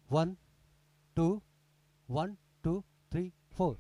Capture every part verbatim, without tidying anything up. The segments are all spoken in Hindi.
One, two, one, two, three, four.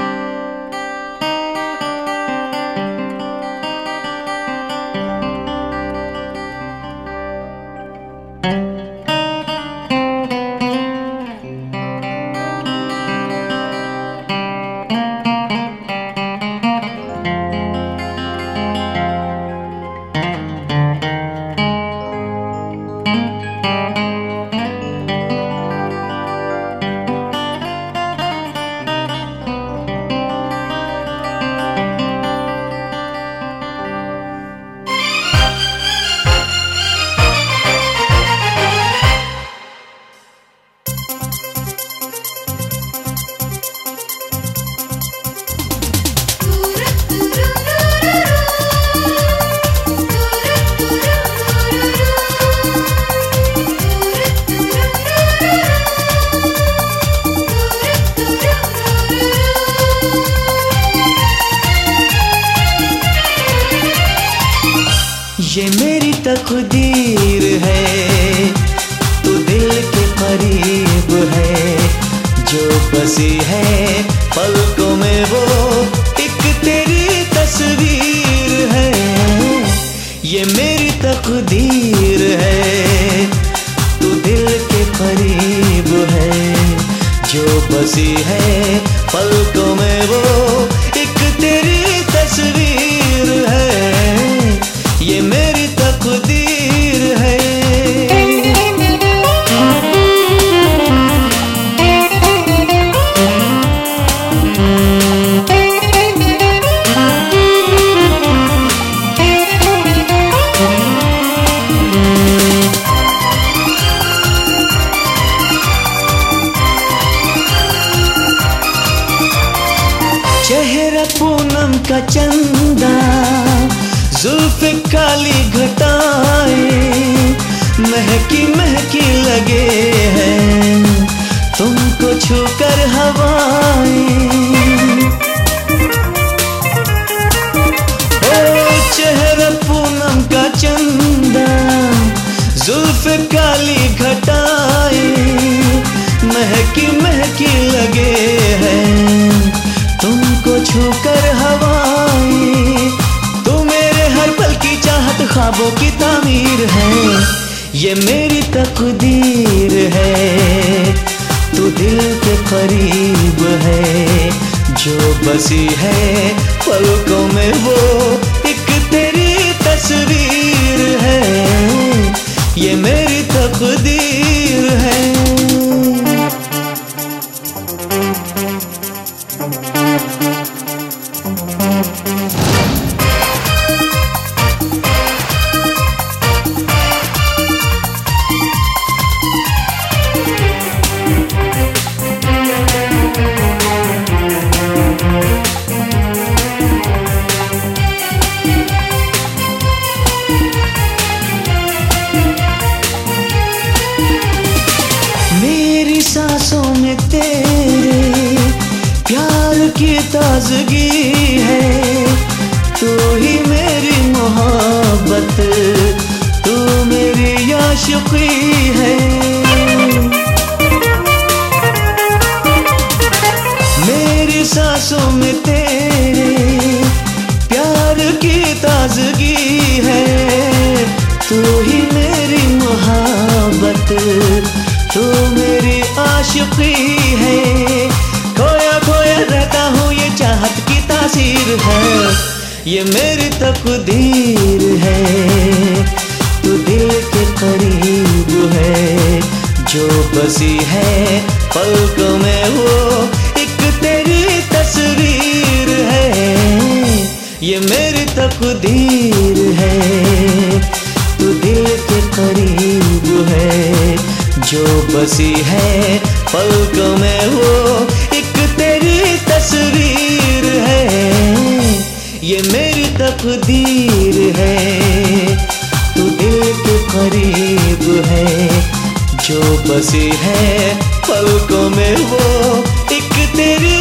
ये मेरी तकदीर है, तू दिल के करीब है, जो बसी है पलकों में वो एक तेरी तस्वीर है। ये मेरी तकदीर है, तू दिल के करीब है, जो बसी है पलकों में वो एक तेरी तस्वीर है। ये मेरी तकदीर है। चेहरा पूनम का चंदा, जुल्फ़े काली घटाएं, महकी महकी लगे हैं तुमको छूकर हवाएं। ओ चेहरा पूनम का चंदा, जुल्फ़े काली घटाएं, महकी महकी लगे हैं तुमको छूकर हवाएं। तू मेरे हर पल की चाहत, ख्वाबों की तामीर है। ये मेरी तकदीर है, तू दिल के करीब है, जो बसी है पलकों में वो एक तेरी तस्वीर है। ये मेरी तकदीर है। मेरी सांसों में तेरे प्यार की ताजगी है, तू ही मेरी मोहब्बत, तू मेरी आशिकी है। मेरी सांसों में तेरे प्यार की ताजगी है, तू ही मेरी मोहब्बत, तू मेरी आशिकी है। खोया खोया रहता हूँ, ये चाहत की तासीर है। ये मेरी तकदीर है, तू दिल के करीब है, जो बसी है पलकों में वो एक तेरी तस्वीर है। ये मेरी तकदीर है, तू दिल के करीब है, जो बसी है पलकों में वो एक तेरी तस्वीर है। ये मेरी तकदीर है, तू दिल के करीब है, जो बसी है पलकों में वो एक तेरी